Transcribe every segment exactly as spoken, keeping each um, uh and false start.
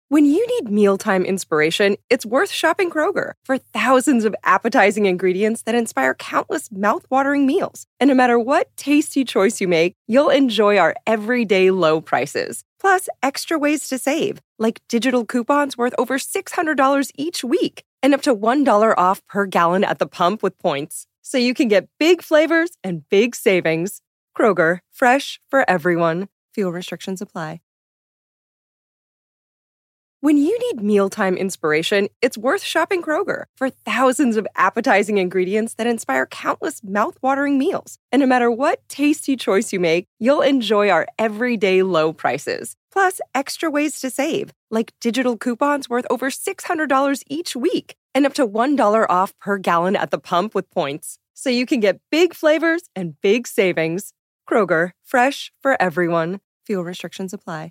When you need mealtime inspiration, it's worth shopping Kroger for thousands of appetizing ingredients that inspire countless mouth-watering meals. And no matter what tasty choice you make, you'll enjoy our everyday low prices. Plus, extra ways to save, like digital coupons worth over six hundred dollars each week and up to one dollar off per gallon at the pump with points. So you can get big flavors and big savings. Kroger, fresh for everyone. Fuel restrictions apply. When you need mealtime inspiration, it's worth shopping Kroger for thousands of appetizing ingredients that inspire countless mouth-watering meals. And no matter what tasty choice you make, you'll enjoy our everyday low prices. Plus, extra ways to save, like digital coupons worth over six hundred dollars each week and up to one dollar off per gallon at the pump with points. So you can get big flavors and big savings. Kroger, fresh for everyone. Fuel restrictions apply.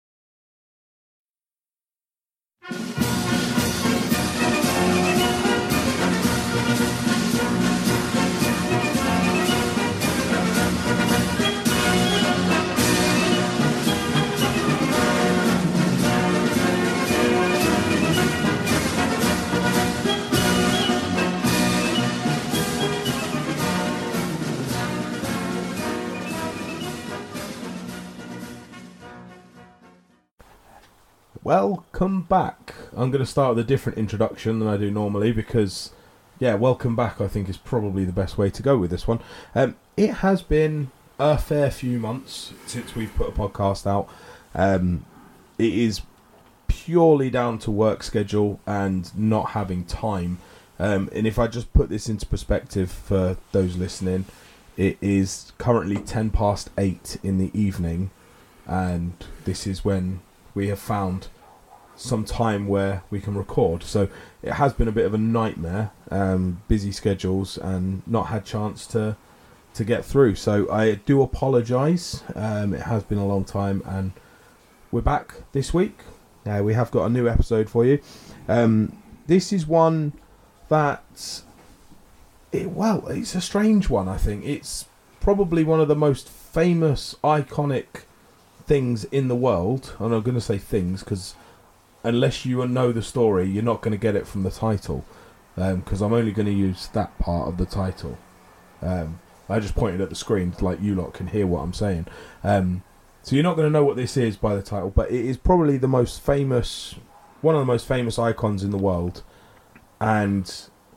Welcome back. I'm going to start with a different introduction than I do normally because, yeah, welcome back I think is probably the best way to go with this one. Um, it has been a fair few months since we've put a podcast out. Um, it is purely down to work schedule and not having time. Um, and if I just put this into perspective for those listening, it is currently ten past eight in the evening, and this is when we have found some time where we can record. So it has been a bit of a nightmare, um, busy schedules and not had chance to to get through. So I do apologise. Um, it has been a long time and we're back this week. Uh, we have got a new episode for you. Um, this is one that, it, well, it's a strange one, I think. It's probably one of the most famous, iconic things in the world. And I'm going to say things because unless you know the story, you're not going to get it from the title, because um, I'm only going to use that part of the title. um, I just pointed at the screen like you lot can hear what I'm saying. Um, so you're not going to know what this is by the title, but it is probably the most famous, one of the most famous icons in the world, and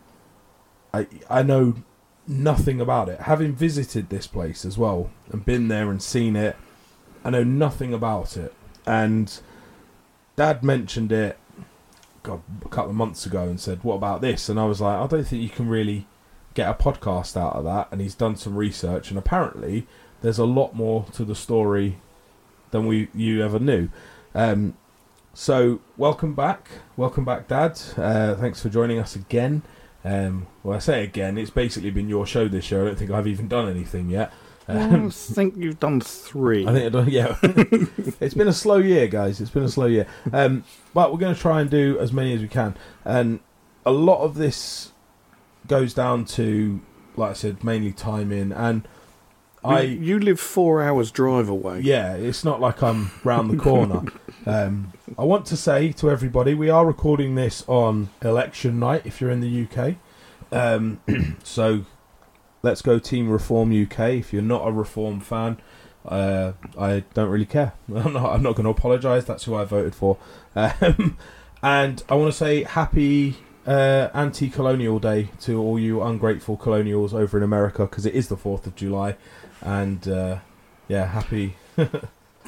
I I know nothing about it, having visited this place as well and been there and seen it. I know nothing about it, and Dad mentioned it God, a couple of months ago and said, what about this? And I was like, I don't think you can really get a podcast out of that. And he's done some research, and apparently there's a lot more to the story than we you ever knew. Um, so welcome back. Welcome back, Dad. Uh, thanks for joining us again. Um, well, I say again, it's basically been your show this year. I don't think I've even done anything yet. Um, I think you've done three. I think I've done, yeah. It's been a slow year, guys. It's been a slow year. Um, but we're going to try and do as many as we can. And a lot of this goes down to, like I said, mainly timing. And I, you live four hours drive away. Yeah, it's not like I'm round the corner. um, I want to say to everybody, we are recording this on election night if you're in the U K. Um, so let's go Team Reform U K. If you're not a Reform fan, uh, I don't really care. I'm not, I'm not going to apologise. That's who I voted for. Um, and I want to say happy uh, anti-colonial day to all you ungrateful colonials over in America, because it is the fourth of July. And uh, yeah, happy... happy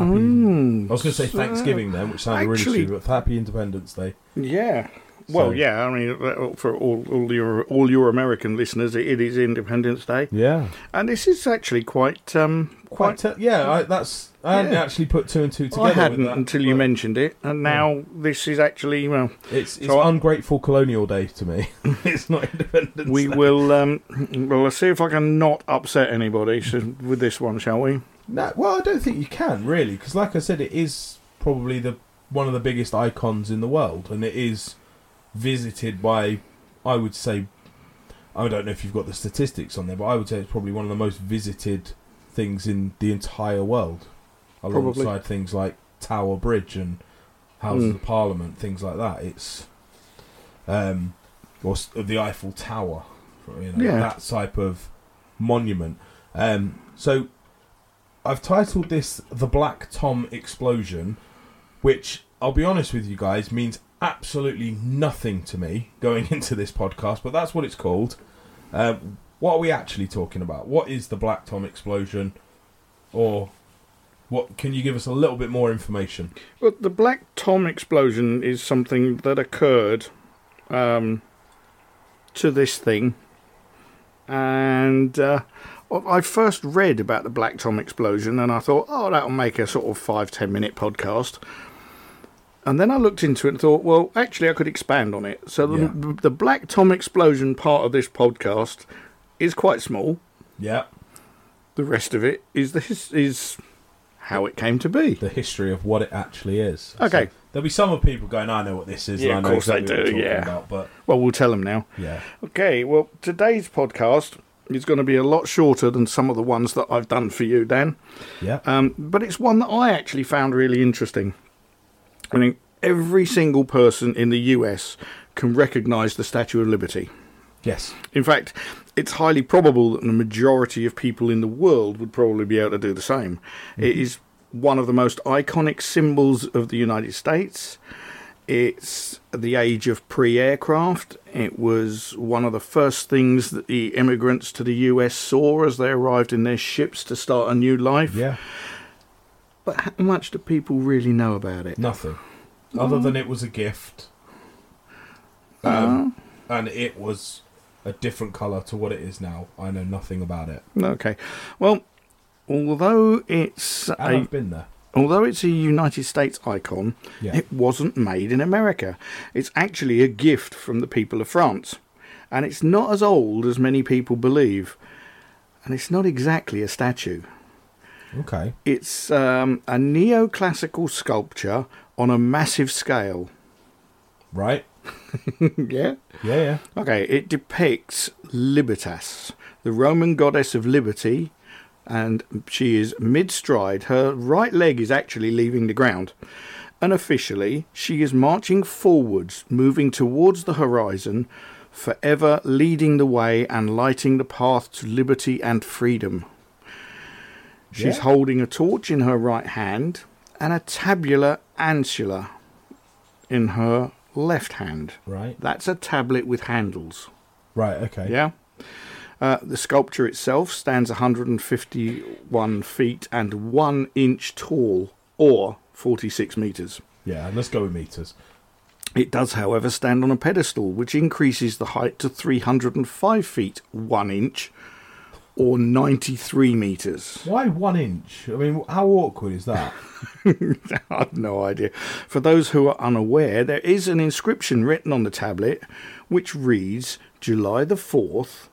mm, I was going to say Thanksgiving then, which sounded actually, really stupid, but happy Independence Day. Yeah. Well, so, yeah, I mean, for all, all your all your American listeners, it, it is Independence Day. Yeah, and this is actually quite um quite, quite te- yeah. I, that's I hadn't yeah. actually put two and two together. I hadn't with that, until you mentioned it, and now yeah. this is actually well, it's it's so ungrateful colonial day to me. It's not Independence we Day. will um well let's see if I can not upset anybody so, with this one, shall we? No, well, I don't think you can really, because like I said, it is probably the one of the biggest icons in the world, and it is visited by, I would say, I don't know if you've got the statistics on there, but I would say it's probably one of the most visited things in the entire world, alongside probably. things like Tower Bridge and Houses Mm. of Parliament, things like that. It's um, or s- the Eiffel Tower, you know, Yeah. that type of monument. Um, so I've titled this "The Black Tom Explosion," which I'll be honest with you guys means absolutely nothing to me going into this podcast, but that's what it's called. Um, what are we actually talking about? What is the Black Tom Explosion, or what? Can you give us a little bit more information? Well, the Black Tom explosion is something that occurred um, to this thing. And uh, I first read about the Black Tom explosion and I thought, oh, that'll make a sort of five, ten minute podcast. And then I looked into it and thought, well, actually, I could expand on it. So the, Yeah. the Black Tom explosion part of this podcast is quite small. Yeah, The rest of it is this is how it came to be. the history of what it actually is. Okay. So there'll be some of people going, I know what this is. Yeah, and I of know course they exactly what do, you're talking yeah. about, but Well, we'll tell them now. yeah. Okay, well, today's podcast is going to be a lot shorter than some of the ones that I've done for you, Dan. Yeah. Um, but it's one that I actually found really interesting. I mean, every single person in the U S can recognise the Statue of Liberty. Yes. In fact, it's highly probable that the majority of people in the world would probably be able to do the same. Mm-hmm. It is one of the most iconic symbols of the United States. It's the age of pre-aircraft. It was one of the first things that the immigrants to the U S saw as they arrived in their ships to start a new life. Yeah. But how much do people really know about it? Nothing. Other than it was a gift. Um, and it was a different colour to what it is now. I know nothing about it. Okay. Well, although it's And a I've been there. although it's a United States icon, Yeah. it wasn't made in America. It's actually a gift from the people of France. And it's not as old as many people believe. And it's not exactly a statue. Okay. It's um, a neoclassical sculpture on a massive scale. Right. Yeah? Yeah, yeah. Okay, it depicts Libertas, the Roman goddess of liberty, and she is mid-stride. Her right leg is actually leaving the ground. Unofficially, she is marching forwards, moving towards the horizon, forever leading the way and lighting the path to liberty and freedom. She's Yeah. holding a torch in her right hand and a tabula ancilla in her left hand. Right. That's a tablet with handles. Right, okay. Yeah. Uh, the sculpture itself stands one hundred fifty-one feet and one inch tall, or forty-six metres. Yeah, let's go with metres. It does, however, stand on a pedestal, which increases the height to three hundred five feet one inch, or ninety-three metres. Why one inch? I mean, how awkward is that? I have no idea. For those who are unaware, there is an inscription written on the tablet which reads July the fourth,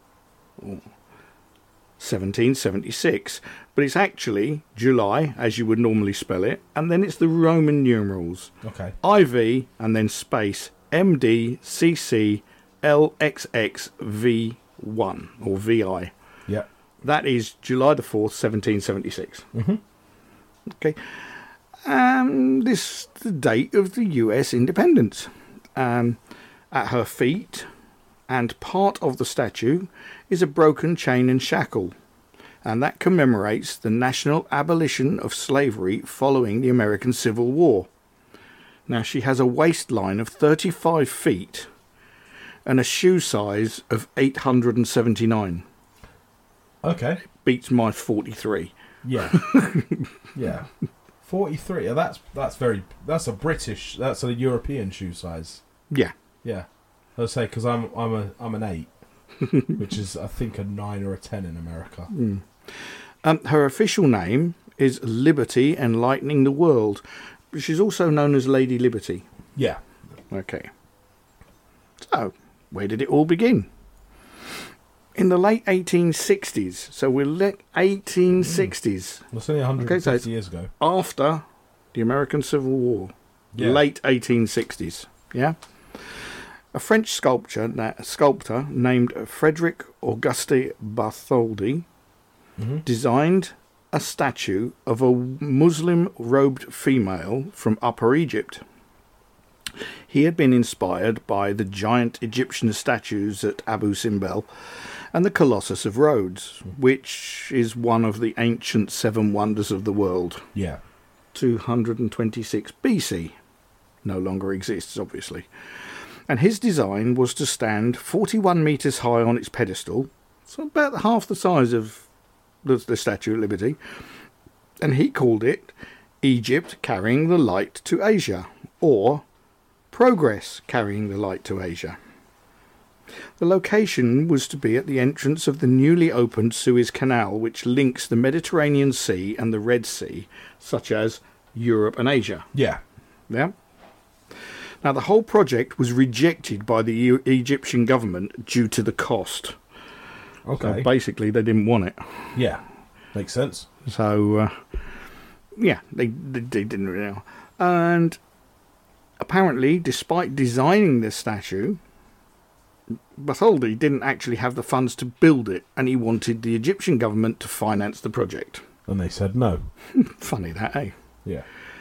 seventeen seventy-six. But it's actually July, as you would normally spell it, and then it's the Roman numerals. Okay. I V and then space M D C C L X X V one, or V I. Yeah. That is July the fourth, seventeen seventy-six. Mm-hmm. Okay. Um, this is the date of the U S independence. Um, at her feet, and part of the statue, is a broken chain and shackle, and that commemorates the national abolition of slavery following the American Civil War. Now, she has a waistline of thirty-five feet and a shoe size of eight hundred seventy-nine. Okay. Beats my forty-three. Yeah. Yeah. forty-three. Oh, that's that's very. That's a British. That's a European shoe size. Yeah. Yeah. I'll say because I'm I'm a I'm an eight, which is I think a nine or a ten in America. Mm. Um, her official name is Liberty Enlightening the World. She's also known as Lady Liberty. Yeah. Okay. So, where did it all begin? In the late eighteen sixties. So we're late eighteen sixties. Well, it's only one hundred fifty Okay, so years ago. After the American Civil War. Yeah. Late eighteen sixties. Yeah? A French sculptor, na- sculptor named Frederic Auguste Bartholdi Mm-hmm. designed a statue of a Muslim robed female from Upper Egypt. He had been inspired by the giant Egyptian statues at Abu Simbel and the Colossus of Rhodes, which is one of the ancient seven wonders of the world. Yeah. two hundred twenty-six B C. No longer exists, obviously. And his design was to stand forty-one metres high on its pedestal, so about half the size of the, the Statue of Liberty, and he called it Egypt Carrying the Light to Asia, or Progress Carrying the Light to Asia. The location was to be at the entrance of the newly opened Suez Canal, which links the Mediterranean Sea and the Red Sea, such as Europe and Asia. Yeah. Yeah. Now, the whole project was rejected by the E- Egyptian government due to the cost. Okay. So basically, they didn't want it. Yeah. Makes sense. So, uh, yeah, they, they, they didn't really know. And apparently, despite designing this statue, Bartholdi didn't actually have the funds to build it, and he wanted the Egyptian government to finance the project. And they said no. Funny that, eh? Yeah.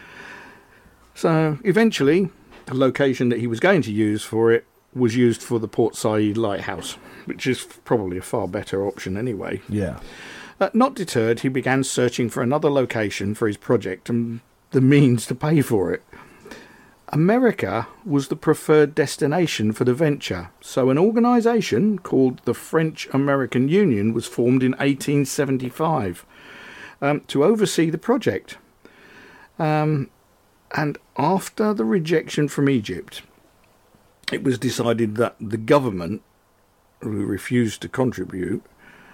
So, eventually, the location that he was going to use for it was used for the Port Said Lighthouse, which is probably a far better option anyway. Yeah. Uh, not deterred, he began searching for another location for his project and the means to pay for it. America was the preferred destination for the venture, so an organisation called the French-American Union was formed in eighteen seventy-five um, to oversee the project. Um, and after the rejection from Egypt, it was decided that the government, who refused to contribute,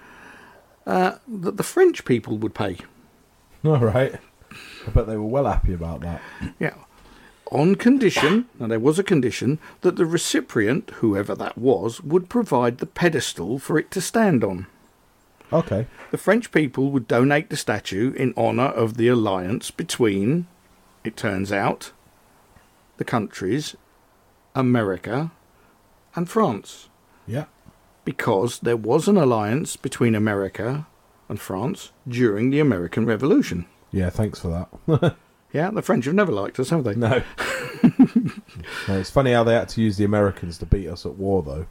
uh, that the French people would pay. All right. I bet they were well happy about that. Yeah. On condition, now there was a condition, that the recipient, whoever that was, would provide the pedestal for it to stand on. Okay. The French people would donate the statue in honour of the alliance between, it turns out, the countries America and France. Yeah. Because there was an alliance between America and France during the American Revolution. Yeah, thanks for that. Yeah, the French have never liked us, have they? No. No. It's funny how they had to use the Americans to beat us at war, though.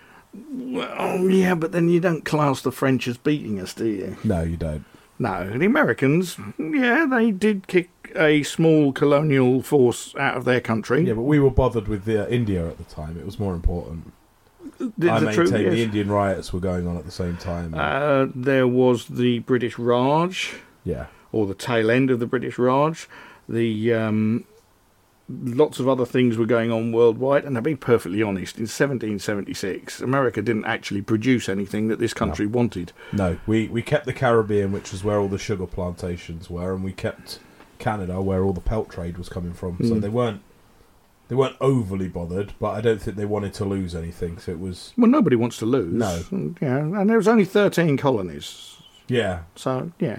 Well, yeah, but then you don't class the French as beating us, do you? No, you don't. No, the Americans, yeah, they did kick a small colonial force out of their country. Yeah, but we were bothered with the, uh, India at the time. It was more important. The, I the maintain true, yes. the Indian riots were going on at the same time. Uh, there was the British Raj, yeah. or the tail end of the British Raj. The um, lots of other things were going on worldwide, and to be perfectly honest, in seventeen seventy-six, America didn't actually produce anything that this country No. wanted. No, we, we kept the Caribbean, which was where all the sugar plantations were, and we kept Canada, where all the pelt trade was coming from. So Mm. they weren't they weren't overly bothered, but I don't think they wanted to lose anything. So it was Well, nobody wants to lose. No. Yeah, and there was only thirteen colonies. yeah, So, yeah.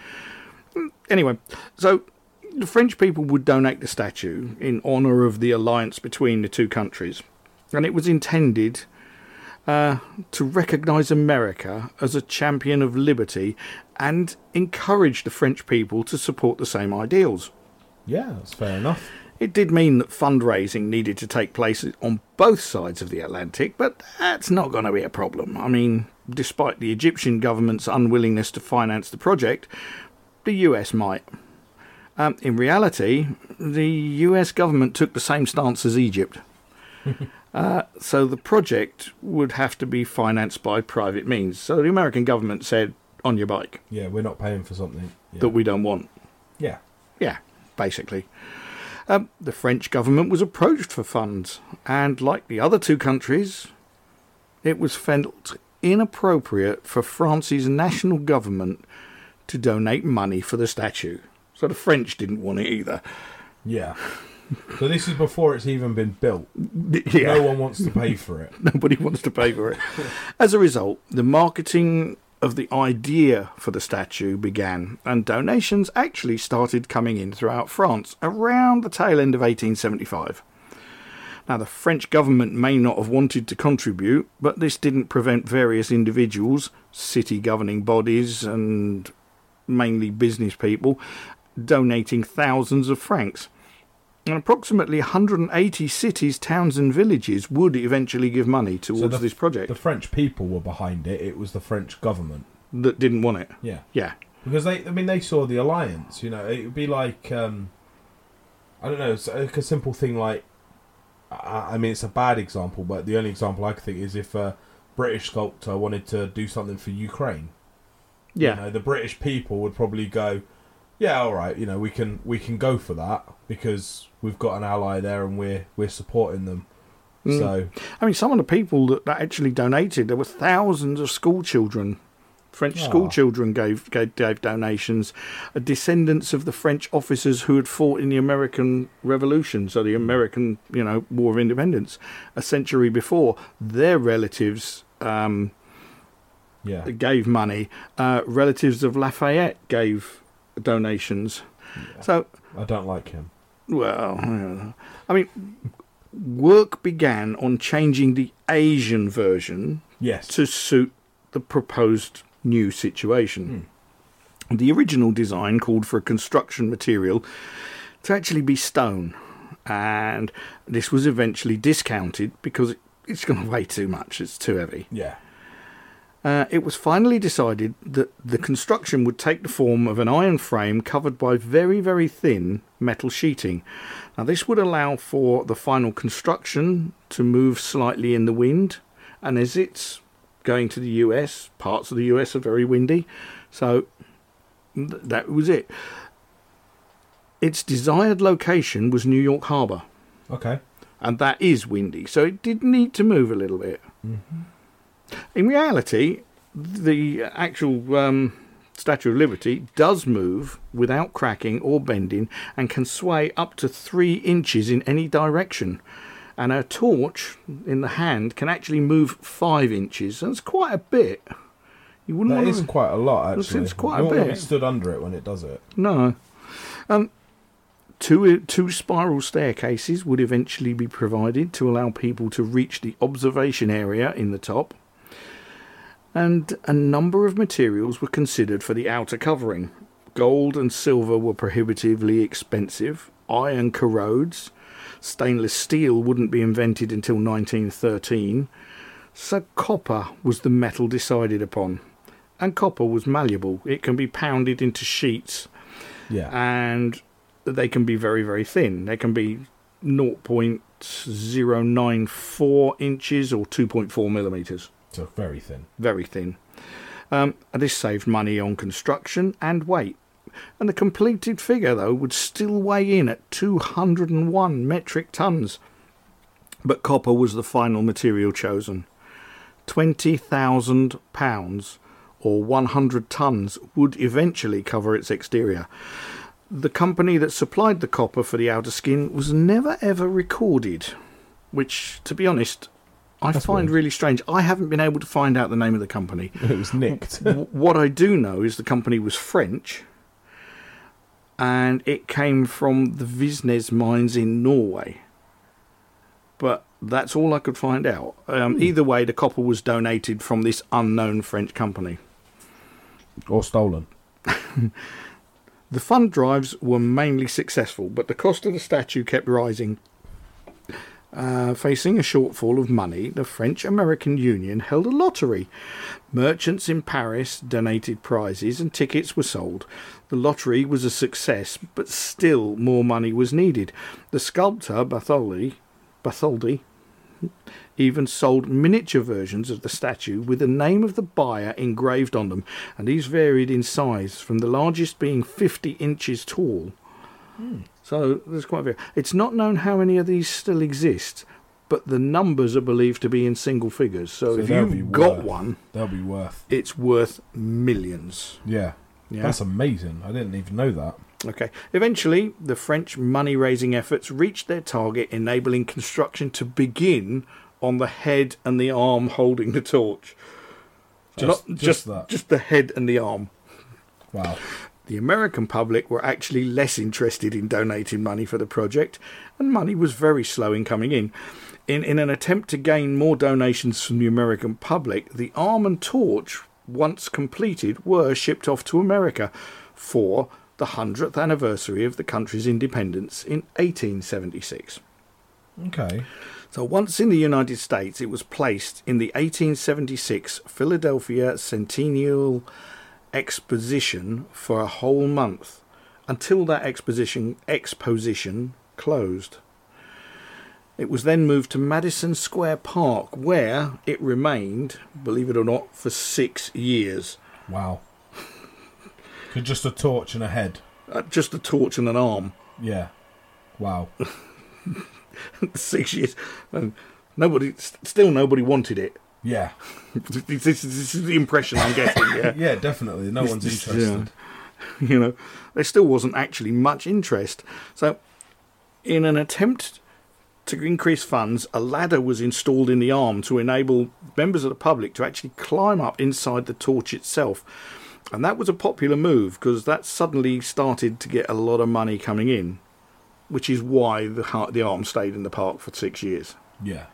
Anyway, so the French people would donate the statue in honour of the alliance between the two countries. And it was intended uh, to recognise America as a champion of liberty and encourage the French people to support the same ideals. yeah, that's fair enough. It did mean that fundraising needed to take place on both sides of the Atlantic, but that's not going to be a problem. I mean, despite the Egyptian government's unwillingness to finance the project, the U S might. Um, in reality, the U S government took the same stance as Egypt. uh, so the project would have to be financed by private means. So the American government said, on your bike, Yeah, we're not paying for something. Yeah. that we don't want. yeah. Yeah, basically. Um, the French government was approached for funds, and like the other two countries, it was felt inappropriate for France's national government to donate money for the statue. So the French didn't want it either. Yeah. So this is before it's even been built. Yeah. No one wants to pay for it. Nobody wants to pay for it. As a result, the marketing of the idea for the statue began, and donations actually started coming in throughout France around the tail end of eighteen seventy-five. Now, the French government may not have wanted to contribute, but this didn't prevent various individuals, city governing bodies, and mainly business people, donating thousands of francs. And approximately one hundred eighty cities, towns and villages would eventually give money towards So the- this project The French people were behind it. It was the French government. that didn't want it. Yeah. Yeah. Because they, I mean, they saw the alliance. You know, it would be like, um, I don't know, it's like a simple thing like, I, I mean, it's a bad example, but the only example I could think is if a British sculptor wanted to do something for Ukraine. Yeah. You know, the British people would probably go, yeah, all right, you know, we can we can go for that because we've got an ally there and we're we're supporting them. Mm. So, I mean, some of the people that, that actually donated, there were thousands of school children. French Ah. school children gave, gave gave donations, uh, descendants of the French officers who had fought in the American Revolution, so the American, you know, War of Independence, a century before. Their relatives um, yeah. gave money. Uh, relatives of Lafayette gave donations. Yeah. So, I don't like him. well, I don't know. I mean, work began on changing the Asian version Yes. to suit the proposed new situation. Mm. The original design called for a construction material to actually be stone, and this was eventually discounted because it's going to weigh too much, it's too heavy. Yeah. Uh, it was finally decided that the construction would take the form of an iron frame covered by very, very thin metal sheeting. Now, this would allow for the final construction to move slightly in the wind, and as it's going to the U S, parts of the U S are very windy, so th- that was it. Its desired location was New York Harbour, Okay. and that is windy, so it did need to move a little bit. Mm-hmm. In reality, the actual um, Statue of Liberty does move without cracking or bending and can sway up to three inches in any direction. And a torch in the hand can actually move five inches. That's quite a bit. You wouldn't That want is to... quite a lot, actually. It's quite you a don't want to bit. be stood under it when it does it. No. Um, two, two spiral staircases would eventually be provided to allow people to reach the observation area in the top. And a number of materials were considered for the outer covering. Gold and silver were prohibitively expensive. Iron corrodes. Stainless steel wouldn't be invented until nineteen thirteen. So copper was the metal decided upon. And copper was malleable. It can be pounded into sheets, Yeah. and they can be very, very thin. They can be zero point zero nine four inches or two point four millimetres. So very thin. Very thin. Um, and this saved money on construction and weight. And the completed figure, though, would still weigh in at two hundred one metric tons. But copper was the final material chosen. twenty thousand pounds, or one hundred tons, would eventually cover its exterior. The company that supplied the copper for the outer skin was never ever recorded, which, to be honest, I That's find weird. really strange. I haven't been able to find out the name of the company. It was nicked. W- what I do know is the company was French, and it came from the Visnes mines in Norway. But that's all I could find out. Um, either way, the copper was donated from this unknown French company. Or stolen. The fund drives were mainly successful, but the cost of the statue kept rising. Uh, facing a shortfall of money, the French-American Union held a lottery. Merchants in Paris donated prizes and tickets were sold. The lottery was a success, but still more money was needed. The sculptor, Bartholdi, Bartholdi even sold miniature versions of the statue with the name of the buyer engraved on them, and these varied in size, from the largest being fifty inches tall. Hmm. So there's quite a few. It's not known how many of these still exist, but the numbers are believed to be in single figures. So, So if they'll be you've got worth- one, They'll be worth. it's worth millions. Yeah. Yeah. That's amazing. I didn't even know that. Okay. Eventually, the French money-raising efforts reached their target, enabling construction to begin on the head and the arm holding the torch. Just, Not just, just that. just the head and the arm. Wow. The American public were actually less interested in donating money for the project, and money was very slow in coming in. In, in an attempt to gain more donations from the American public, the arm and torch, once completed, were shipped off to America for the hundredth anniversary of the country's independence in eighteen seventy-six. Okay. So once in the United States, it was placed in the eighteen seventy-six Philadelphia Centennial Exposition for a whole month, until that exposition exposition closed. It was then moved to Madison Square Park, where it remained, believe it or not, for six years. Wow. So just a torch and a head. Uh, just a torch and an arm. Yeah. Wow. Six years. And nobody, still nobody wanted it. Yeah. this, this, this is the impression I'm getting. Yeah, yeah, definitely. No this, one's this, interested. Yeah. You know, there still wasn't actually much interest. So, in an attempt to increase funds, a ladder was installed in the arm to enable members of the public to actually climb up inside the torch itself. And that was a popular move because that suddenly started to get a lot of money coming in, which is why the, the arm stayed in the park for six years. Yeah.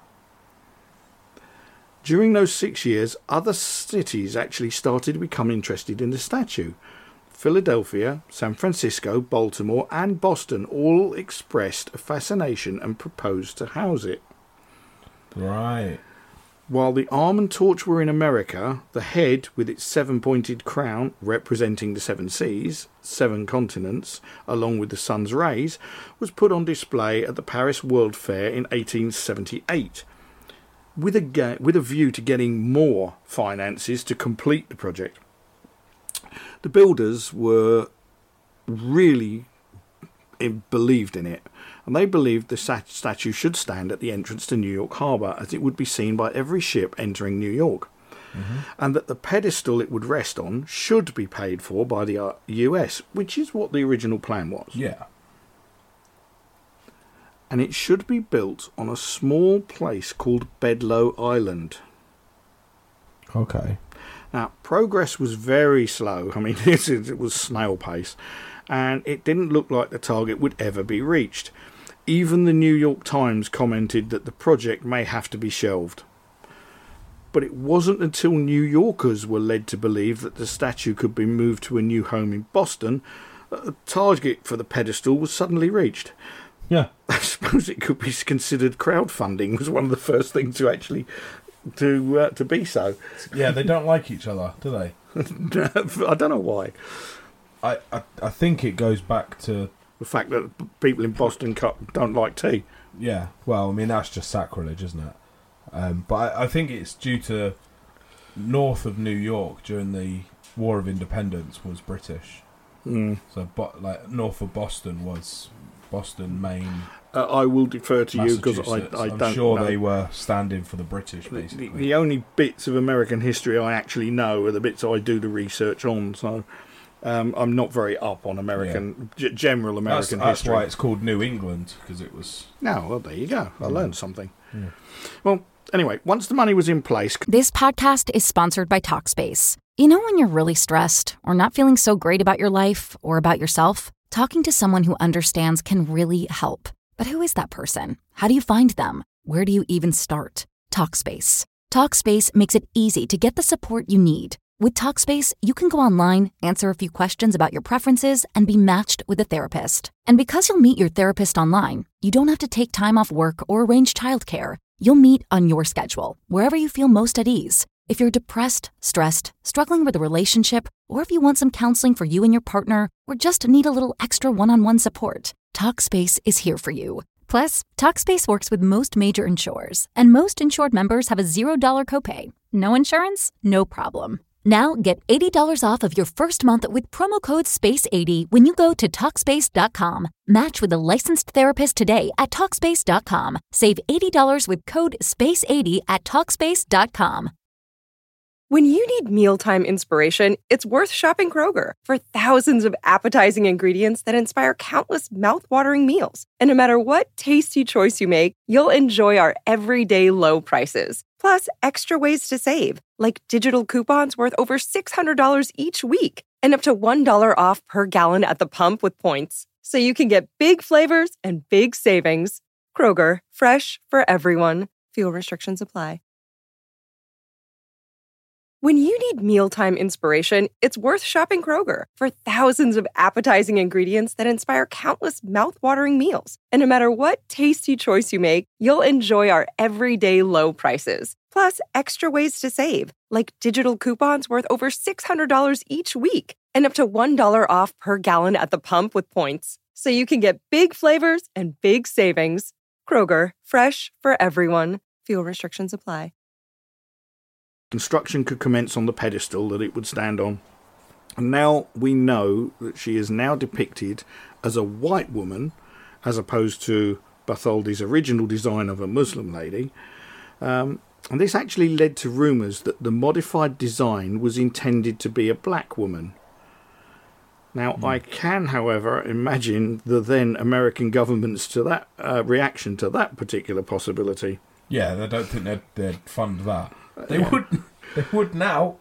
During those six years, other cities actually started to become interested in the statue. Philadelphia, San Francisco, Baltimore and Boston all expressed a fascination and proposed to house it. Right. While the arm and torch were in America, the head with its seven-pointed crown representing the seven seas, seven continents, along with the sun's rays, was put on display at the Paris World Fair in eighteen seventy-eight, with a, ga- with a view to getting more finances to complete the project. The builders were really believed in it, and they believed the stat- statue should stand at the entrance to New York Harbour, as it would be seen by every ship entering New York, mm-hmm. and that the pedestal it would rest on should be paid for by the uh, U S, which is what the original plan was. Yeah. And it should be built on a small place called Bedloe Island. Okay. Now, progress was very slow. I mean, it, it was snail pace. And it didn't look like the target would ever be reached. Even the New York Times commented that the project may have to be shelved. But it wasn't until New Yorkers were led to believe that the statue could be moved to a new home in Boston that the target for the pedestal was suddenly reached. Yeah. I suppose it could be considered crowdfunding was one of the first things to actually to uh, to be so. Yeah, they don't like each other, do they? I don't know why. I, I I think it goes back to the fact that people in Boston don't like tea. Yeah, well, I mean, that's just sacrilege, isn't it? Um, but I, I think it's due to north of New York during the War of Independence was British. Mm. So, but like north of Boston was Boston, Maine. Uh, I will defer to you because I, I I'm don't sure know. they were standing for the British, basically. The, the only bits of American history I actually know are the bits I do the research on, so um, I'm not very up on American, yeah. g- general American that's, history. That's why it's called New England, because it was... No, well, there you go. I yeah. learned something. Yeah. Well, anyway, once the money was in place... This podcast is sponsored by Talkspace. You know when you're really stressed or not feeling so great about your life or about yourself? Talking to someone who understands can really help. But who is that person? How do you find them? Where do you even start? Talkspace. Talkspace makes it easy to get the support you need. With Talkspace, you can go online, answer a few questions about your preferences, and be matched with a therapist. And because you'll meet your therapist online, you don't have to take time off work or arrange childcare. You'll meet on your schedule, wherever you feel most at ease. If you're depressed, stressed, struggling with a relationship, or if you want some counseling for you and your partner, or just need a little extra one-on-one support, Talkspace is here for you. Plus, Talkspace works with most major insurers, and most insured members have a zero dollars copay. No insurance? No problem. Now get eighty dollars off of your first month with promo code space eighty when you go to Talkspace dot com. Match with a licensed therapist today at Talkspace dot com. Save eighty dollars with code space eighty at Talkspace dot com. When you need mealtime inspiration, it's worth shopping Kroger for thousands of appetizing ingredients that inspire countless mouth-watering meals. And no matter what tasty choice you make, you'll enjoy our everyday low prices. Plus, extra ways to save, like digital coupons worth over six hundred dollars each week and up to one dollar off per gallon at the pump with points. So you can get big flavors and big savings. Kroger, fresh for everyone. Fuel restrictions apply. When you need mealtime inspiration, it's worth shopping Kroger for thousands of appetizing ingredients that inspire countless mouth-watering meals. And no matter what tasty choice you make, you'll enjoy our everyday low prices. Plus, extra ways to save, like digital coupons worth over six hundred dollars each week and up to one dollar off per gallon at the pump with points. So you can get big flavors and big savings. Kroger, fresh for everyone. Fuel restrictions apply. Construction could commence on the pedestal that it would stand on. And now we know that she is now depicted as a white woman, as opposed to Bartholdi's original design of a Muslim lady. Um, and this actually led to rumours that the modified design was intended to be a black woman. Now, mm. I can, however, imagine the then American government's to that uh, reaction to that particular possibility. Yeah, I don't think they'd, they'd fund that. They yeah. would. They would now.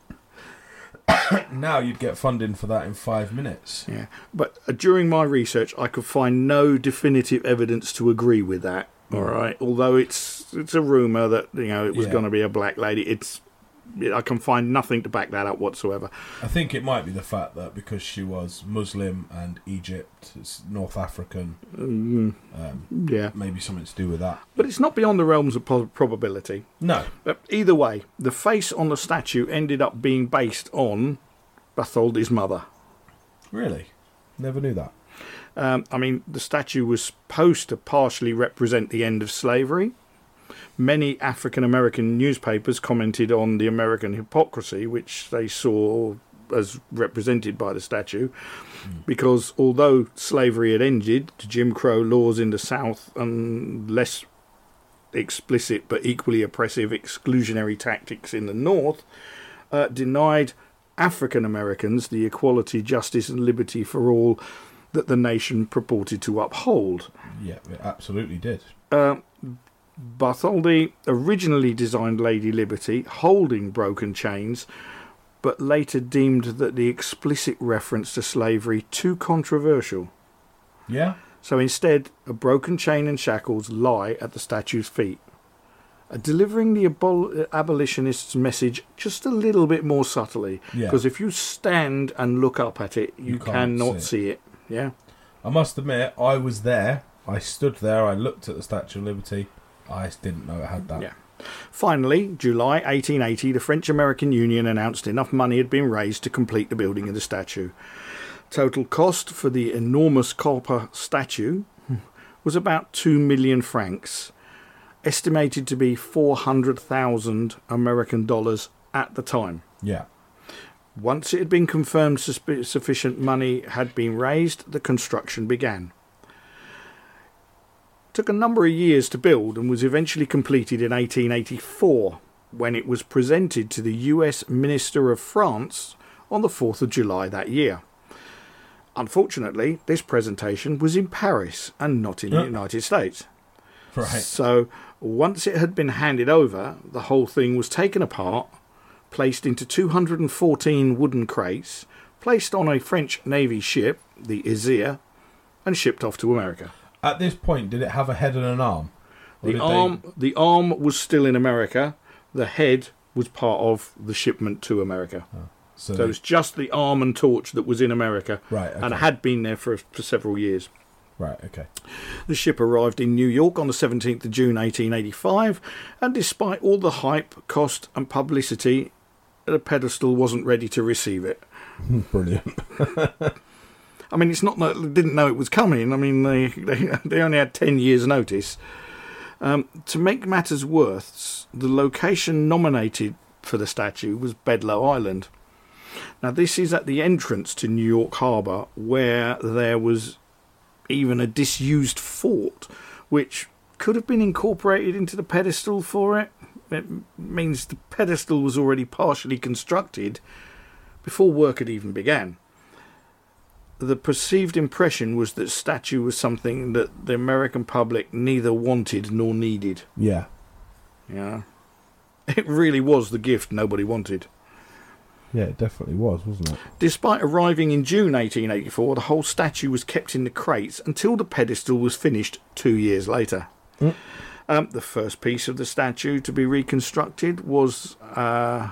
Now you'd get funding for that in five minutes. Yeah, but uh, during my research, I could find no definitive evidence to agree with that. Mm. All right, although it's it's a rumor that you know it was yeah. going to be a black lady. It's I can find nothing to back that up whatsoever. I think it might be the fact that because she was Muslim and Egypt, it's North African, mm, um, yeah, maybe something to do with that. But it's not beyond the realms of po- probability. No. But either way, the face on the statue ended up being based on Bartholdi's mother. Really? Never knew that. Um, I mean, the statue was supposed to partially represent the end of slavery. Many African-American newspapers commented on the American hypocrisy, which they saw as represented by the statue, mm. because although slavery had ended, Jim Crow laws in the South and less explicit but equally oppressive exclusionary tactics in the North uh, denied African-Americans the equality, justice and liberty for all that the nation purported to uphold. Yeah, it absolutely did. Uh, Bartholdi originally designed Lady Liberty holding broken chains, but later deemed that the explicit reference to slavery too controversial. Yeah? So instead, a broken chain and shackles lie at the statue's feet, uh, delivering the abol- abolitionist's message just a little bit more subtly. Because yeah. if you stand and look up at it, you, you cannot see it. see it. Yeah. I must admit, I was there. I stood there. I looked at the Statue of Liberty. I didn't know it had that. Yeah. Finally, July eighteen eighty, the French-American Union announced enough money had been raised to complete the building of the statue. Total cost for the enormous copper statue was about two million francs, estimated to be four hundred thousand American dollars at the time. Yeah. Once it had been confirmed sufficient money had been raised, the construction began. Took a number of years to build and was eventually completed in eighteen eighty-four, when it was presented to the U S Minister of France on the fourth of July that year. Unfortunately, this presentation was in Paris and not in the United States. Right. So, once it had been handed over, the whole thing was taken apart, placed into two hundred fourteen wooden crates, placed on a French Navy ship, the Isère, and shipped off to America. At this point, did it have a head and an arm? The arm, they... the arm was still in America. The head was part of the shipment to America. Oh, so so it was just the arm and torch that was in America. Right, okay. And it had been there for, for several years. Right, okay. The ship arrived in New York on the seventeenth of June eighteen eighty-five, and despite all the hype, cost and publicity, the pedestal wasn't ready to receive it. Brilliant. I mean, it's not that they didn't know it was coming. I mean, they they, they only had ten years' notice. Um, to make matters worse, the location nominated for the statue was Bedloe Island. Now, this is at the entrance to New York Harbour, where there was even a disused fort, which could have been incorporated into the pedestal for it. It means the pedestal was already partially constructed before work had even begun. The perceived impression was that statue was something that the American public neither wanted nor needed. Yeah. Yeah. It really was the gift nobody wanted. Yeah, it definitely was, wasn't it? Despite arriving in June eighteen eighty-four, the whole statue was kept in the crates until the pedestal was finished two years later. Mm. Um, the first piece of the statue to be reconstructed was uh,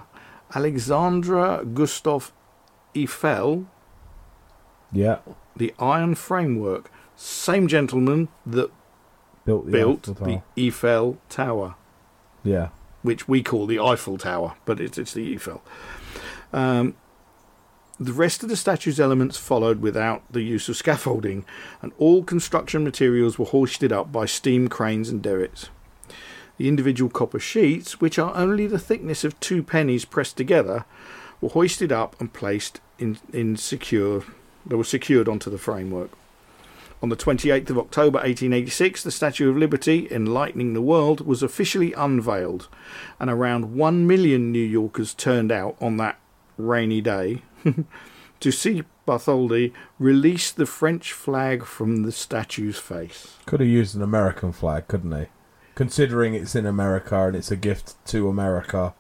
Alexandre Gustave Eiffel, Yeah. the iron framework. Same gentleman that Built the built Eiffel the Tower. Eiffel Tower, Yeah. which we call the Eiffel Tower, but it's, it's the Eiffel. Um, the rest of the statue's elements followed without the use of scaffolding, and all construction materials were hoisted up by steam cranes and derricks. The individual copper sheets, which are only the thickness of two pennies pressed together, were hoisted up and placed in, in secure. They were secured onto the framework. On the twenty-eighth of October eighteen eighty-six, the Statue of Liberty, enlightening the world, was officially unveiled, and around one million New Yorkers turned out on that rainy day to see Bartholdi release the French flag from the statue's face. Could have used an American flag, couldn't he? Considering it's in America and it's a gift to America.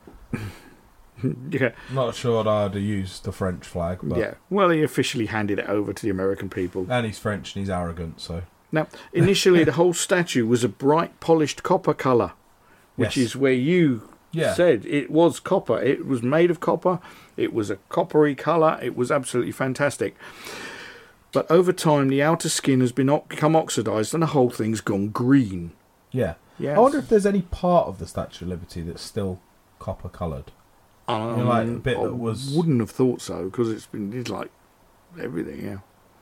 Yeah, Not sure I'd have used the French flag, but yeah. Well, he officially handed it over to the American people. and he's French and he's arrogant, so Now, initially, the whole statue was a bright, polished copper colour, which Yes. is where you Yeah. said it was copper. It was made of copper. It was a coppery colour. It was absolutely fantastic. But over time, the outer skin has been o- become oxidised, and the whole thing's gone green. yeah. Yes. I wonder if there's any part of the Statue of Liberty that's still copper coloured. Um, You know, like a bit I that was- wouldn't have thought so, because it's been it's like everything. Yeah.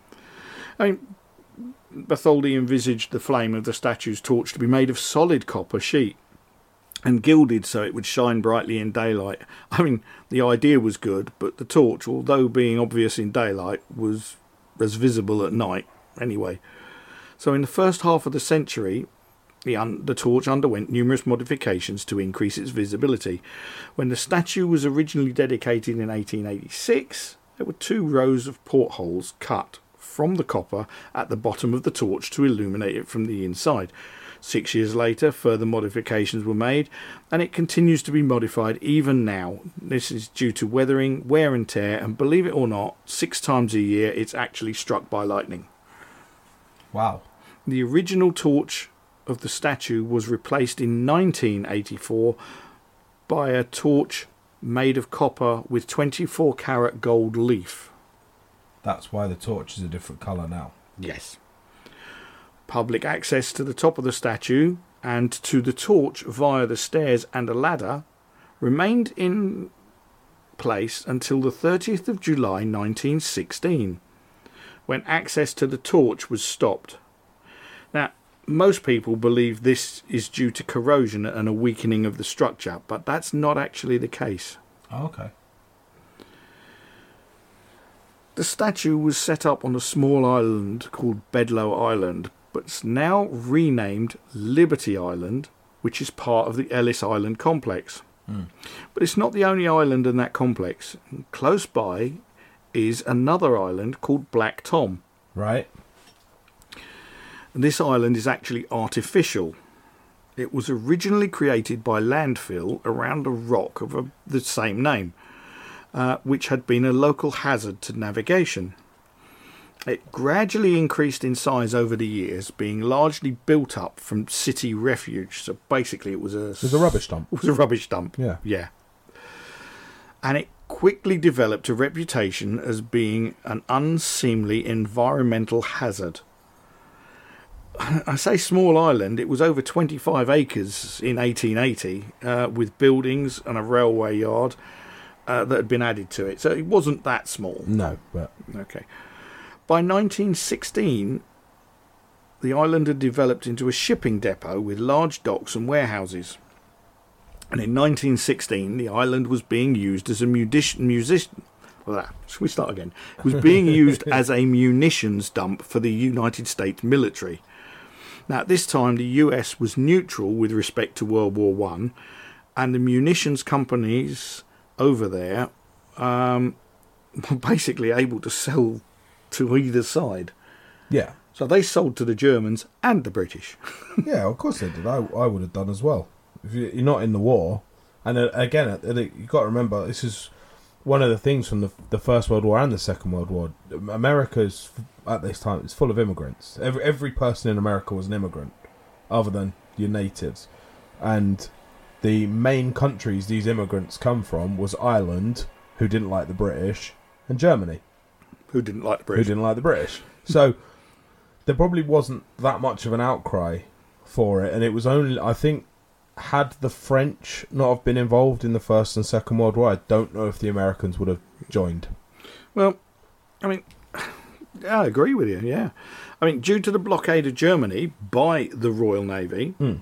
I mean, Bartholdi envisaged the flame of the statue's torch to be made of solid copper sheet and gilded so it would shine brightly in daylight. I mean, the idea was good, but the torch, although being obvious in daylight, was as visible at night anyway. So in the first half of the century, the, un- the torch underwent numerous modifications to increase its visibility. When the statue was originally dedicated in eighteen eighty-six, there were two rows of portholes cut from the copper at the bottom of the torch to illuminate it from the inside. Six years later, further modifications were made, and it continues to be modified even now. This is due to weathering, wear and tear, and believe it or not, six times a year it's actually struck by lightning. Wow. The original torch of the statue was replaced in nineteen eighty-four by a torch made of copper with twenty-four karat gold leaf. That's why the torch is a different colour now. Yes. Public access to the top of the statue and to the torch via the stairs and a ladder remained in place until the thirtieth of July nineteen sixteen, when access to the torch was stopped. Now, most people believe this is due to corrosion and a weakening of the structure, but that's not actually the case. Oh, okay. The statue was set up on a small island called Bedloe Island, but it's now renamed Liberty Island, which is part of the Ellis Island complex. Mm. But it's not the only island in that complex. Close by is another island called Black Tom. Right. And this island is actually artificial. It was originally created by landfill around a rock of a, the same name, uh, which had been a local hazard to navigation. It gradually increased in size over the years, being largely built up from city refuge. So basically it was a... It was a rubbish dump. It was a rubbish dump. Yeah. Yeah. And it quickly developed a reputation as being an unseemly environmental hazard. I say small island, it was over twenty-five acres in eighteen eighty, uh, with buildings and a railway yard uh, that had been added to it. So it wasn't that small. No, but Okay. By nineteen sixteen, the island had developed into a shipping depot with large docks and warehouses. And in nineteen sixteen, the island was being used as a music... music well, shall we start again? It was being used as a munitions dump for the United States military. Now, at this time, the U S was neutral with respect to World War One, and the munitions companies over there um, were basically able to sell to either side. yeah. So they sold to the Germans and the British. Yeah, of course they did. I, I would have done as well. If you- you're not in the war, and uh, again, uh, you've got to remember, this is one of the things from the the First World War and the Second World War. America's, at this time, it's full of immigrants. Every every person in America was an immigrant, other than your natives. And the main countries these immigrants come from was Ireland, who didn't like the British, and Germany, Who didn't like the who British? didn't like the British. So there probably wasn't that much of an outcry for it, and it was only, I think, had the French not have been involved in the First and Second World War, I don't know if the Americans would have joined. Well, I mean, I agree with you, yeah. I mean, due to the blockade of Germany by the Royal Navy, Mm.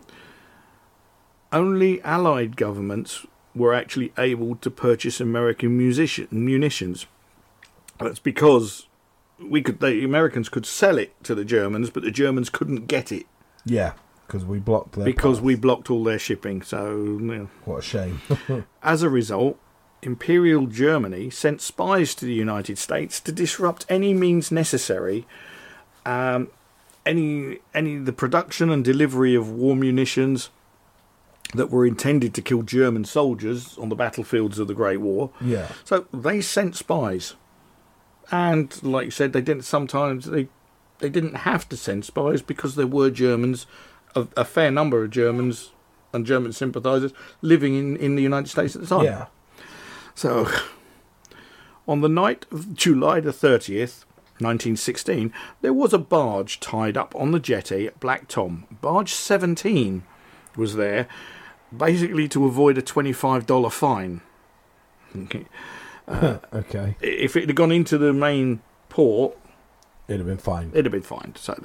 only Allied governments were actually able to purchase American musici- munitions. That's because we could, the Americans could sell it to the Germans, but the Germans couldn't get it Yeah, because we blocked their because path. we blocked all their shipping. So, you know. What a shame. As a result, Imperial Germany sent spies to the United States to disrupt any means necessary, um, any any the production and delivery of war munitions that were intended to kill German soldiers on the battlefields of the Great War. Yeah. So they sent spies, and like you said, they didn't. Sometimes they they didn't have to send spies because there were Germans, a, a fair number of Germans and German sympathisers living in, in the United States at the time. Yeah. So, on the night of July the thirtieth, nineteen sixteen, there was a barge tied up on the jetty at Black Tom. Barge seventeen was there, basically to avoid a twenty-five dollars fine. Okay. Uh, Okay. If it had gone into the main port, It'd have been fine. it'd have been fined. So,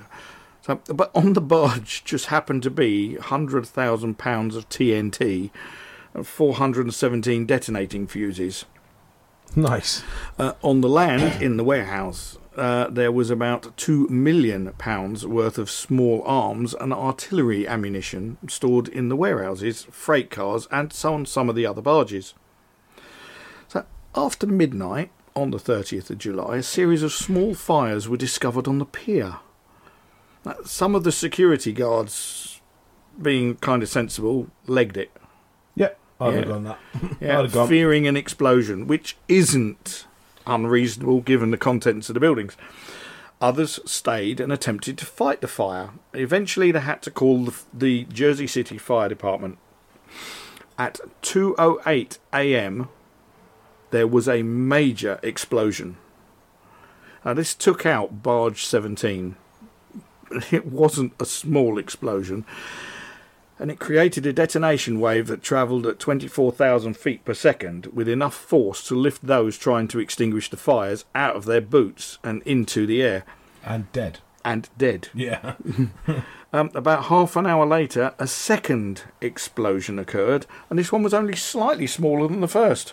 so, but on the barge just happened to be one hundred thousand pounds of T N T and four hundred seventeen detonating fuses. Nice. Uh, on the land, in the warehouse, uh, there was about two million pounds worth of small arms and artillery ammunition stored in the warehouses, freight cars, and so on some of the other barges. So, after midnight, on the thirtieth of July, a series of small fires were discovered on the pier. Now, some of the security guards, being kind of sensible, legged it. Yeah. I'd Yeah. have done that. Yeah, I'd have gone. fearing an explosion, which isn't unreasonable given the contents of the buildings. Others stayed and attempted to fight the fire. Eventually, they had to call the, the Jersey City Fire Department. At two oh eight a.m., there was a major explosion. Now, this took out Barge seventeen. It wasn't a small explosion. And it created a detonation wave that travelled at twenty-four thousand feet per second with enough force to lift those trying to extinguish the fires out of their boots and into the air. And dead. And dead. Yeah. Um, about half an hour later, a second explosion occurred, and this one was only slightly smaller than the first.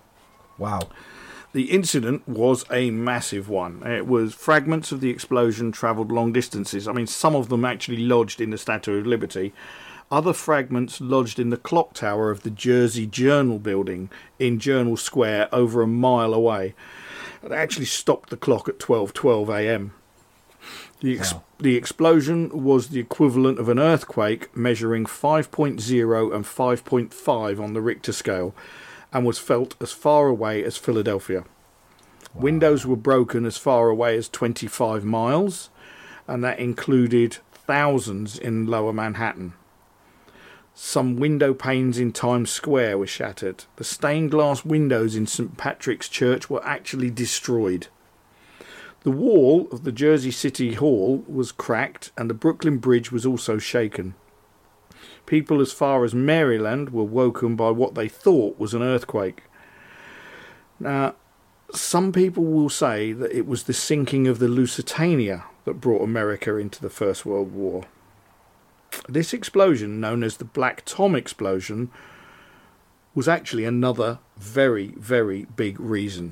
Wow. The incident was a massive one. It was fragments of the explosion travelled long distances. I mean, some of them actually lodged in the Statue of Liberty. Other fragments lodged in the clock tower of the Jersey Journal building in Journal Square over a mile away. It actually stopped the clock at twelve twelve a.m. The, ex- Wow. the explosion was the equivalent of an earthquake measuring five point oh and five point five on the Richter scale and was felt as far away as Philadelphia. Wow. Windows were broken as far away as twenty-five miles, and that included thousands in Lower Manhattan. Some window panes in Times Square were shattered. The stained glass windows in Saint Patrick's Church were actually destroyed. The wall of the Jersey City Hall was cracked, and the Brooklyn Bridge was also shaken. People as far as Maryland were woken by what they thought was an earthquake. Now, some people will say that it was the sinking of the Lusitania that brought America into the First World War. This explosion, known as the Black Tom explosion, was actually another very, very big reason.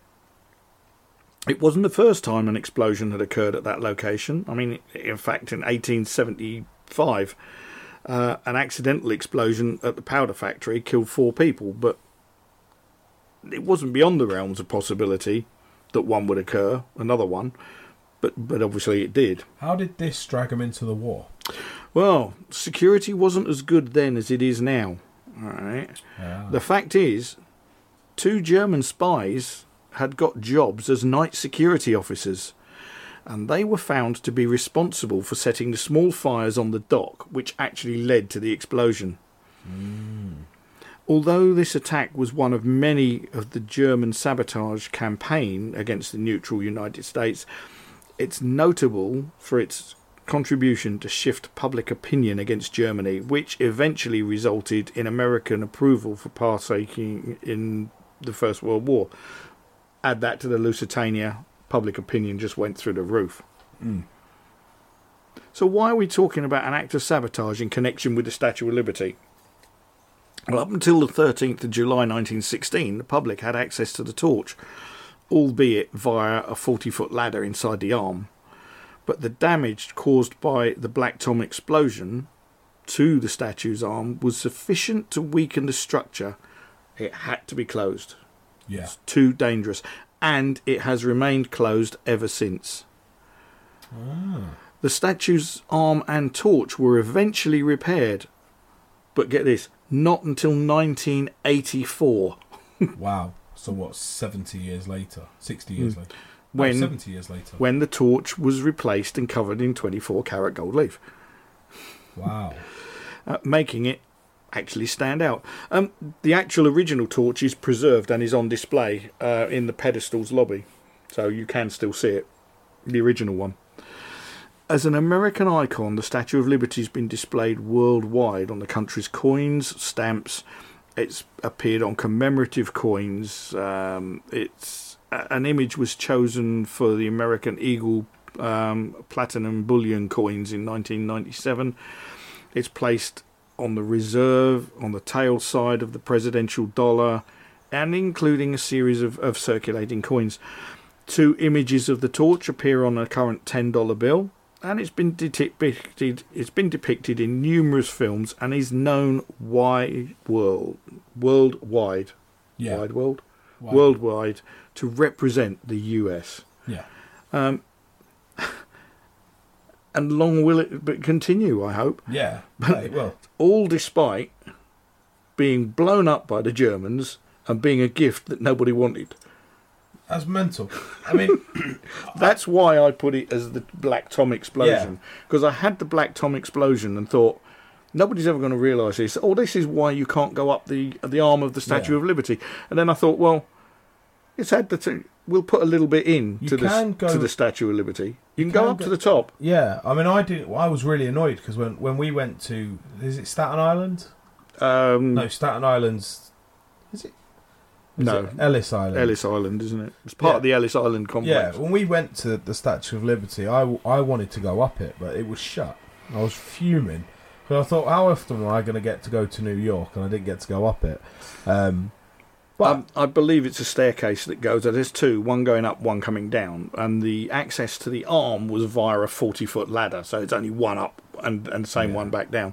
It wasn't the first time an explosion had occurred at that location. I mean, in fact, in eighteen seventy-five, uh, an accidental explosion at the powder factory killed four people, but it wasn't beyond the realms of possibility that one would occur, another one, but, but obviously it did. How did this drag them into the war? Well, security wasn't as good then as it is now. All right. Ah. The fact is, two German spies had got jobs as night security officers, and they were found to be responsible for setting the small fires on the dock, which actually led to the explosion. Mm. Although this attack was one of many of the German sabotage campaign against the neutral United States, it's notable for its contribution to shift public opinion against Germany, which eventually resulted in American approval for partaking in the First World War. Add that to the Lusitania, public opinion just went through the roof. Mm. So why are we talking about an act of sabotage in connection with the Statue of Liberty? Well, up until the thirteenth of July nineteen sixteen, the public had access to the torch, albeit via a forty-foot ladder inside the arm. But the damage caused by the Black Tom explosion to the statue's arm was sufficient to weaken the structure. It had to be closed. Yeah. It's too dangerous. And it has remained closed ever since. Ah. The statue's arm and torch were eventually repaired. But get this, not until nineteen eighty-four. Wow. So what, seventy years later? sixty years Mm. later? When, no, seventy years later. When the torch was replaced and covered in twenty-four karat gold leaf. Wow. Uh, making it actually stand out. Um, the actual original torch is preserved and is on display uh, in the pedestal's lobby. So you can still see it. The original one. As an American icon, the Statue of Liberty has been displayed worldwide on the country's coins, stamps. It's appeared on commemorative coins. Um, it's an image was chosen for the American Eagle um, platinum bullion coins in nineteen ninety-seven. It's placed on the reserve, on the tail side of the presidential dollar, and including a series of, of circulating coins. Two images of the torch appear on a current ten dollar bill. And it's been depicted. It's been depicted in numerous films, and is known wide world, worldwide, Yeah. wide world, Wide. worldwide to represent the U S. Yeah. Um, and long will it but continue, I hope. Yeah. Yeah, it will. All despite being blown up by the Germans and being a gift that nobody wanted. That's mental. I mean, That's why I put it as the Black Tom explosion. Because I had the Black Tom explosion and thought, nobody's ever going to realise this. Oh, this is why you can't go up the the arm of the Statue Yeah. of Liberty. And then I thought, well, it's had the t- we'll put a little bit in You to the can go- to the Statue of Liberty. You, You can go can up go- to the top. yeah. I mean, I did. I was really annoyed because when when we went to, is it Staten Island? Um, No, Staten Island's. Is it? Is No. it Ellis Island. Ellis Island, isn't it? It's part Yeah. of the Ellis Island complex. Yeah, when we went to the Statue of Liberty, I, I wanted to go up it, but it was shut. I was fuming. Because I thought, how often am I going to get to go to New York? And I didn't get to go up it. Um, but Um, I believe it's a staircase that goes. There's two, one going up, one coming down, and the access to the arm was via a forty-foot ladder, so it's only one up and, and the same Yeah. one back down.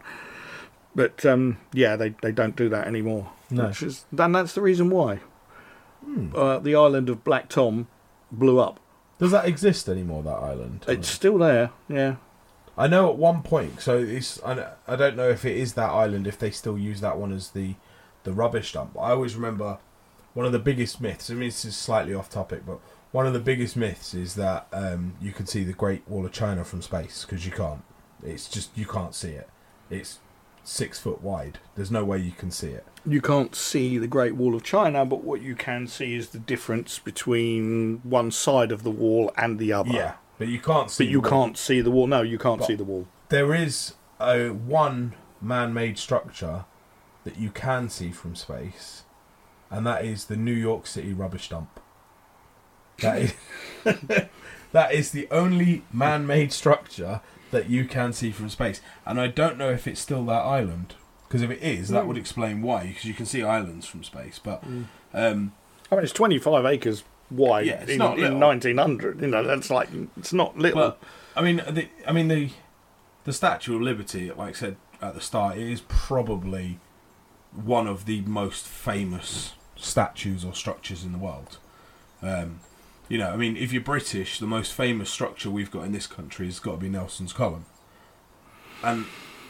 But um, yeah, they, they don't do that anymore. No. Which is, and that's the reason why hmm, uh, the island of Black Tom blew up. does that exist anymore, that island? It's still there, yeah. I know at one point, so it's I, kn- I don't know if it is that island, if they still use that one as the, the rubbish dump. I always remember one of the biggest myths, I mean this is slightly off topic, but one of the biggest myths is that um, you can see the Great Wall of China from space, because you can't. It's just, you can't see it. It's six foot wide. There's no way you can see it. You can't see the Great Wall of China, but what you can see is the difference between one side of the wall and the other. Yeah, but you can't see But you the wall. can't see the wall. No, you can't But- see the wall. There is a one man-made structure that you can see from space, and that is the New York City rubbish dump. That is that is the only man-made structure that you can see from space, and I don't know if it's still that island, because if it is, that Mm. would explain why. Because you can see islands from space, but Mm. um, I mean, it's twenty-five acres wide Yeah, it's in, not in little. nineteen hundred. You know, that's like, it's not little. But I mean, the, I mean the the Statue of Liberty, like I said at the start, it is probably one of the most famous statues or structures in the world. Um, you know, I mean, if you're British, the most famous structure we've got in this country has got to be Nelson's Column. And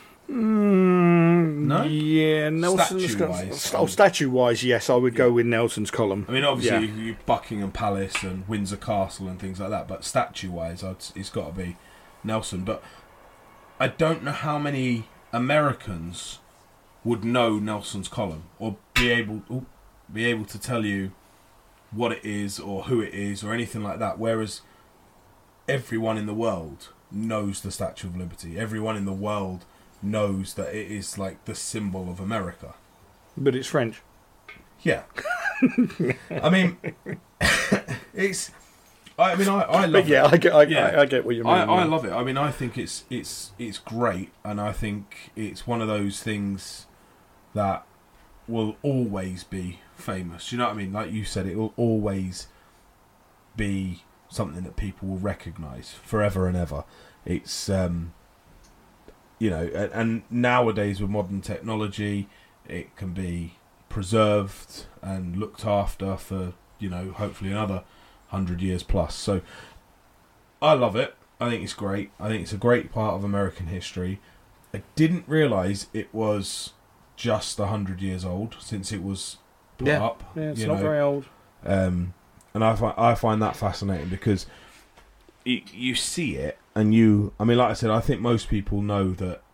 Mm, No? Yeah, Nelson's Statue-wise. Oh, statue-wise, yes, I would go with Nelson's Column. I mean, obviously, Yeah. you Buckingham Palace and Windsor Castle and things like that, but statue-wise, I'd, it's got to be Nelson. But I don't know how many Americans would know Nelson's column or be able ooh, be able to tell you what it is or who it is or anything like that. Whereas everyone in the world knows the Statue of Liberty. Everyone in the world knows that it is like the symbol of America. But it's French. Yeah. I mean, it's. I mean, I, I love but yeah, it. I get, I, yeah, I, I get what you mean. I, I love it. I mean, I think it's it's it's great, and I think it's one of those things that will always be famous. You know what I mean? Like you said, it will always be something that people will recognise forever and ever. It's um, you know, and, and nowadays with modern technology, it can be preserved and looked after for, you know, hopefully another hundred years plus. So I love it. I think it's great. I think it's a great part of American history. I didn't realise it was just a hundred years old since it was put yeah. up. Yeah, it's you not know. very old. Um, and I find I find that fascinating because you, you see it, and you. I mean, like I said, I think most people know that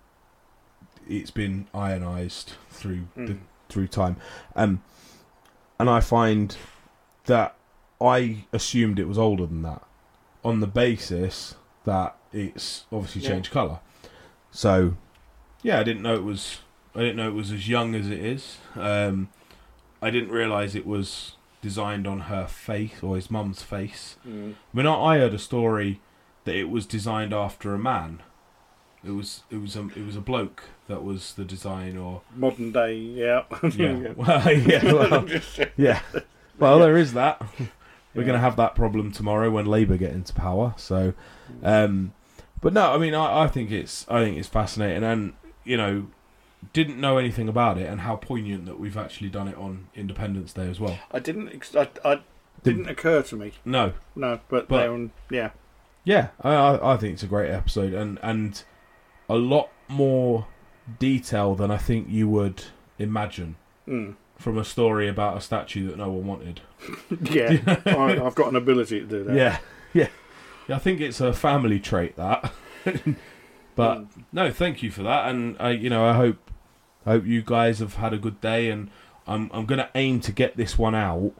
it's been ionised through mm. the, through time, um, and I find that I assumed it was older than that, on the basis that it's obviously changed yeah. colour. So, yeah, I didn't know it was. I didn't know it was as young as it is. Um, I didn't realise it was designed on her face or his mum's face. Mm. I mean, I, I heard a story that it was designed after a man. It was it was a it was a bloke that was the design, or modern day, yeah, yeah, well, yeah, well, yeah. Well, there is that. We're yeah. going to have that problem tomorrow when Labour get into power. So, um, but no, I mean, I, I think it's I think it's fascinating, and you know, didn't know anything about it, and how poignant that we've actually done it on Independence Day as well. I didn't. Ex- I, I didn't occur to me. No, no, but, but on, yeah, yeah. I, I I think it's a great episode, and and a lot more detail than I think you would imagine. Mm. From a story about a statue that no one wanted. Yeah, I, I've got an ability to do that. Yeah, yeah. yeah I think it's a family trait, that. But, mm. no, thank you for that. And, I, you know, I hope I hope you guys have had a good day. And I'm I'm going to aim to get this one out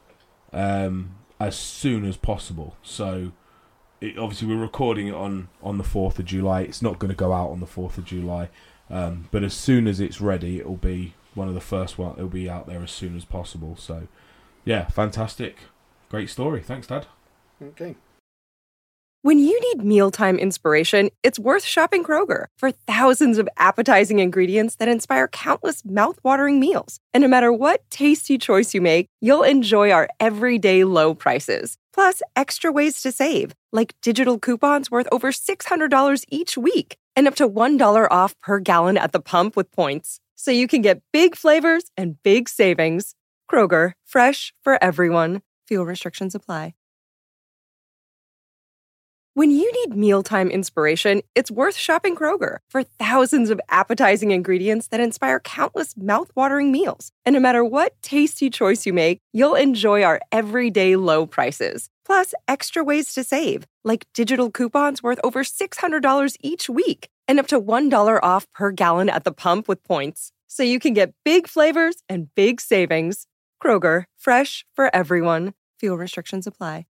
um, as soon as possible. So, it, obviously, we're recording it on, on the fourth of July. It's not going to go out on the fourth of July. Um, but as soon as it's ready, it'll be one of the first one. It'll be out there as soon as possible. So, yeah, fantastic. Great story. Thanks, Dad. Okay. When you need mealtime inspiration, it's worth shopping Kroger for thousands of appetizing ingredients that inspire countless mouthwatering meals. And no matter what tasty choice you make, you'll enjoy our everyday low prices. Plus, extra ways to save, like digital coupons worth over six hundred dollars each week and up to one dollar off per gallon at the pump with points. So you can get big flavors and big savings. Kroger, fresh for everyone. Fuel restrictions apply. When you need mealtime inspiration, it's worth shopping Kroger for thousands of appetizing ingredients that inspire countless mouthwatering meals. And no matter what tasty choice you make, you'll enjoy our everyday low prices. Plus, extra ways to save, like digital coupons worth over six hundred dollars each week and up to one dollar off per gallon at the pump with points. So you can get big flavors and big savings. Kroger, fresh for everyone. Fuel restrictions apply.